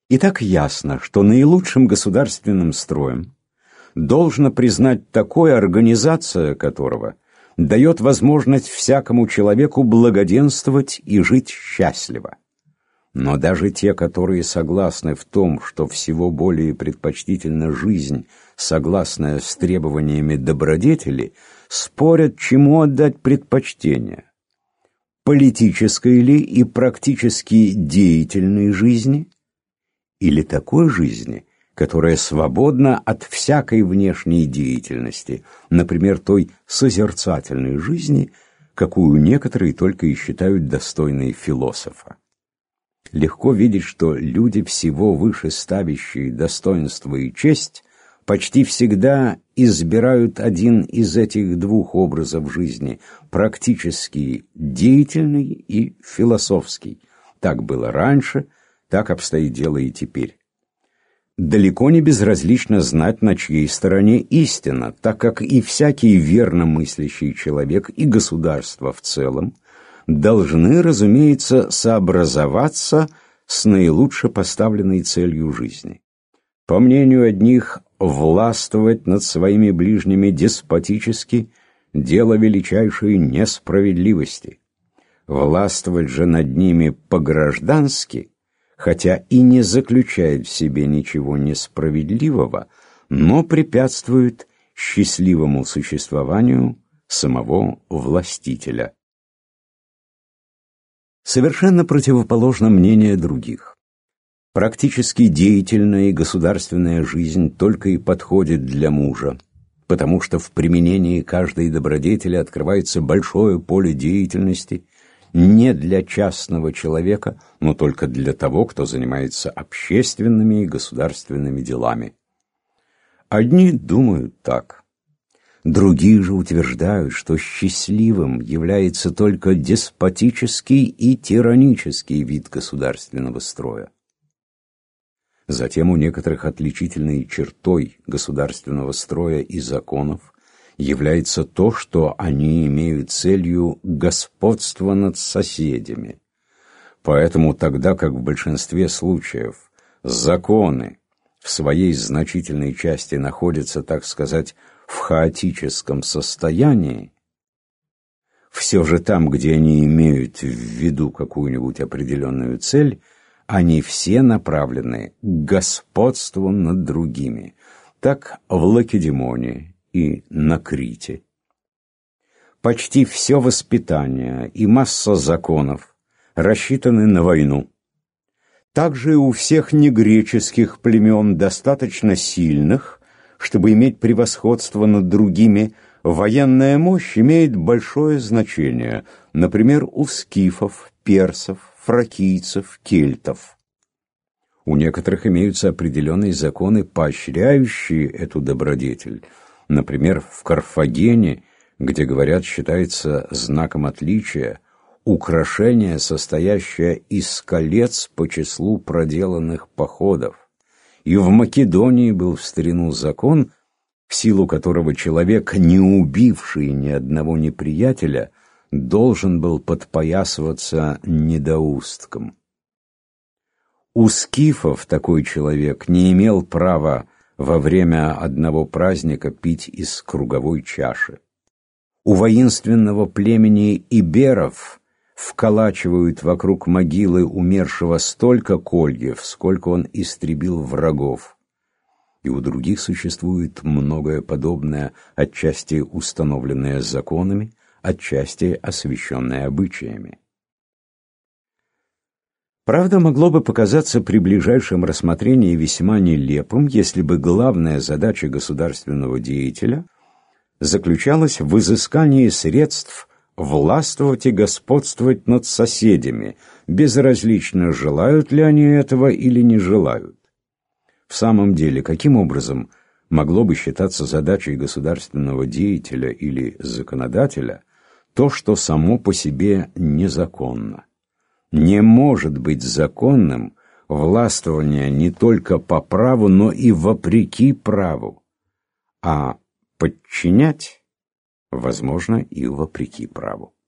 И так ясно, что наилучшим государственным строем должно признать такое, организация которого дает возможность всякому человеку благоденствовать и жить счастливо. Но даже те, которые согласны в том, что всего более предпочтительна жизнь, согласная с требованиями добродетели, спорят, чему отдать предпочтение: политической ли и практически деятельной жизни, или такой жизни, которая свободна от всякой внешней деятельности, например, той созерцательной жизни, какую некоторые только и считают достойной философа. Легко видеть, что люди, всего выше ставящие достоинство и честь, почти всегда избирают один из этих двух образов жизни: практически деятельный и философский. Так было раньше, так обстоит дело и теперь. Далеко не безразлично знать, на чьей стороне истина, так как и всякий верно мыслящий человек, и государство в целом должны, разумеется, сообразоваться с наилучше поставленной целью жизни. По мнению одних, властвовать над своими ближними деспотически – дело величайшей несправедливости. Властвовать же над ними по-граждански, хотя и не заключает в себе ничего несправедливого, но препятствует счастливому существованию самого властителя. Совершенно противоположно мнение других. Практически деятельная и государственная жизнь только и подходит для мужа, потому что в применении каждой добродетели открывается большое поле деятельности не для частного человека, но только для того, кто занимается общественными и государственными делами. Одни думают так. Другие же утверждают, что счастливым является только деспотический и тиранический вид государственного строя. Затем у некоторых отличительной чертой государственного строя и законов является то, что они имеют целью господство над соседями. Поэтому тогда как в большинстве случаев законы в своей значительной части находятся, так сказать, в хаотическом состоянии, все же там, где они имеют в виду какую-нибудь определенную цель, они все направлены к господству над другими. Так в Лакедемоне и на Крите. Почти все воспитание и масса законов рассчитаны на войну. Также и у всех негреческих племен, достаточно сильных, чтобы иметь превосходство над другими, военная мощь имеет большое значение, например, у скифов, персов, фракийцев, кельтов. У некоторых имеются определенные законы, поощряющие эту добродетель. Например, в Карфагене, где, говорят, считается знаком отличия украшение, состоящее из колец по числу проделанных походов. И в Македонии был в старину закон, в силу которого человек, не убивший ни одного неприятеля, должен был подпоясываться недоустком. У скифов такой человек не имел права во время одного праздника пить из круговой чаши. У воинственного племени иберов вколачивают вокруг могилы умершего столько кольев, сколько он истребил врагов. И у других существует многое подобное, отчасти установленное законами, отчасти освященное обычаями. Правда, могло бы показаться при ближайшем рассмотрении весьма нелепым, если бы главная задача государственного деятеля заключалась в изыскании средств властвовать и господствовать над соседями, безразлично, желают ли они этого или не желают. В самом деле, каким образом могло бы считаться задачей государственного деятеля или законодателя то, что само по себе незаконно? Не может быть законным властвование не только по праву, но и вопреки праву, а подчинять возможно и вопреки праву.